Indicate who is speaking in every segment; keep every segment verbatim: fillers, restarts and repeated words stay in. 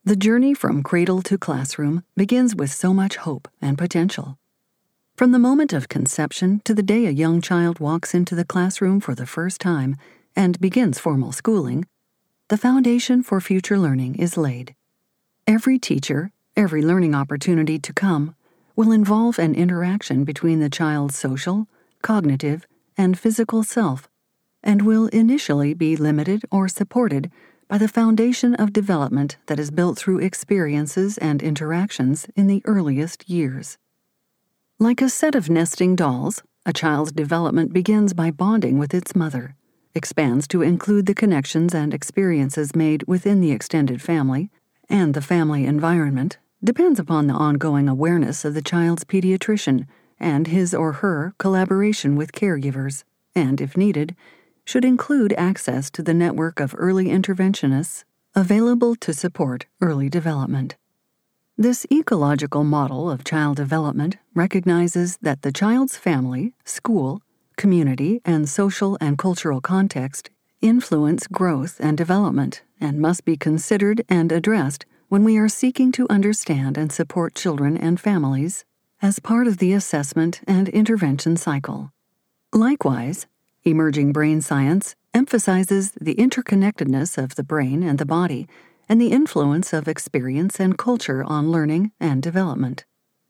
Speaker 1: The journey from cradle to classroom begins with so much hope and potential. From the moment of conception to the day a young child walks into the classroom for the first time and begins formal schooling, the foundation for future learning is laid. Every teacher, every learning opportunity to come, will involve an interaction between the child's social, cognitive, and physical self, and will initially be limited or supported by the foundation of development that is built through experiences and interactions in the earliest years. Like a set of nesting dolls, a child's development begins by bonding with its mother, expands to include the connections and experiences made within the extended family, and the family environment depends upon the ongoing awareness of the child's pediatrician and his or her collaboration with caregivers, and, if needed, should include access to the network of early interventionists available to support early development. This ecological model of child development recognizes that the child's family, school, community, and social and cultural context influence growth and development and must be considered and addressed when we are seeking to understand and support children and families as part of the assessment and intervention cycle. Likewise, emerging brain science emphasizes the interconnectedness of the brain and the body and the influence of experience and culture on learning and development.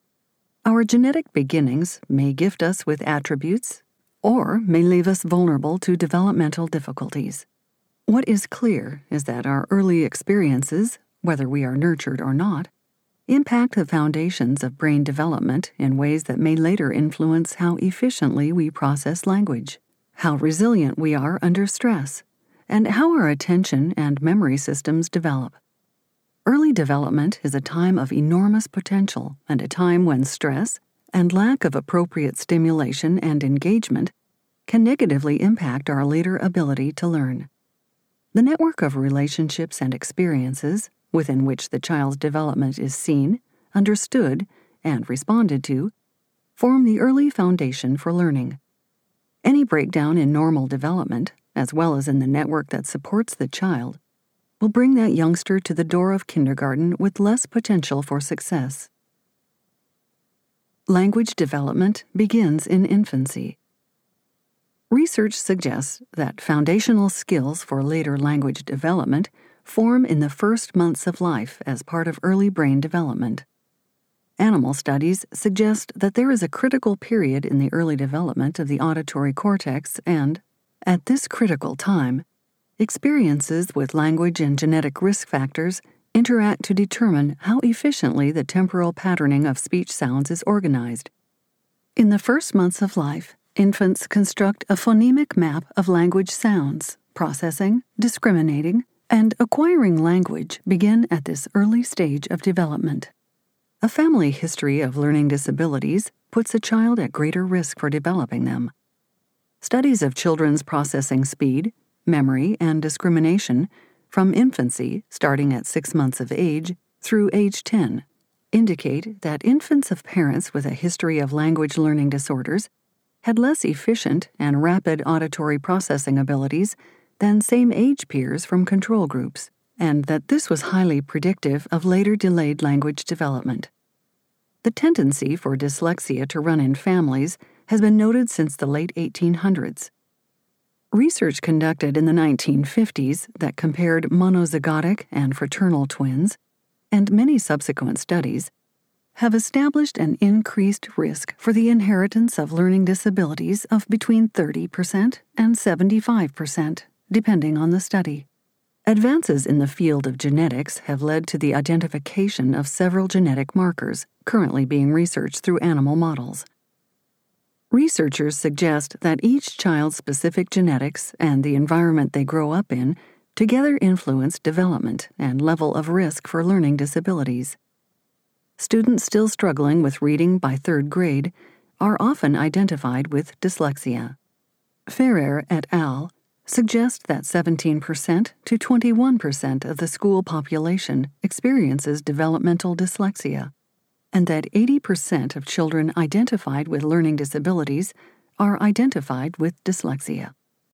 Speaker 1: Our genetic beginnings may gift us with attributes or may leave us vulnerable to developmental difficulties. What is clear is that our early experiences, whether we are nurtured or not, impact the foundations of brain development in ways that may later influence how efficiently we process language, how resilient we are under stress, and how our attention and memory systems develop. Early development is a time of enormous potential and a time when stress and lack of appropriate stimulation and engagement can negatively impact our later ability to learn. The network of relationships and experiences within which the child's development is seen, understood, and responded to form the early foundation for learning. Any breakdown in normal development, as well as in the network that supports the child, will bring that youngster to the door of kindergarten with less potential for success. Language development begins in infancy. Research suggests that foundational skills for later language development form in the first months of life as part of early brain development. Animal studies suggest that there is a critical period in the early development of the auditory cortex and, at this critical time, experiences with language and genetic risk factors interact to determine how efficiently the temporal patterning of speech sounds is organized. In the first months of life, infants construct a phonemic map of language sounds. Processing, discriminating, and acquiring language begin at this early stage of development. A family history of learning disabilities puts a child at greater risk for developing them. Studies of children's processing speed, memory, and discrimination from infancy, starting at six months of age, through age ten, indicate that infants of parents with a history of language learning disorders had less efficient and rapid auditory processing abilities than same-age peers from control groups, and that this was highly predictive of later delayed language development. The tendency for dyslexia to run in families has been noted since the late eighteen hundreds. Research conducted in the nineteen fifties that compared monozygotic and fraternal twins, and many subsequent studies, have established an increased risk for the inheritance of learning disabilities of between thirty percent and seventy-five percent, depending on the study. Advances in the field of genetics have led to the identification of several genetic markers currently being researched through animal models. Researchers suggest that each child's specific genetics and the environment they grow up in together influence development and level of risk for learning disabilities. Students still struggling with reading by third grade are often identified with dyslexia. Ferrer et al. Suggest that seventeen percent to twenty-one percent of the school population experiences developmental dyslexia, and that eighty percent of children identified with learning disabilities are identified with dyslexia.